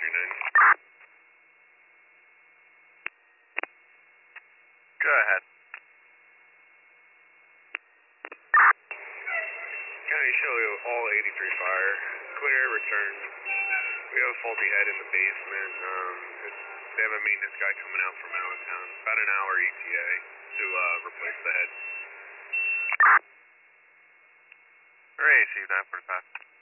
Go ahead. County show all 83 fire. Clear, return. We have a faulty head in the basement. They have a maintenance guy coming out from Allentown. About an hour ETA to replace the head. Received 945.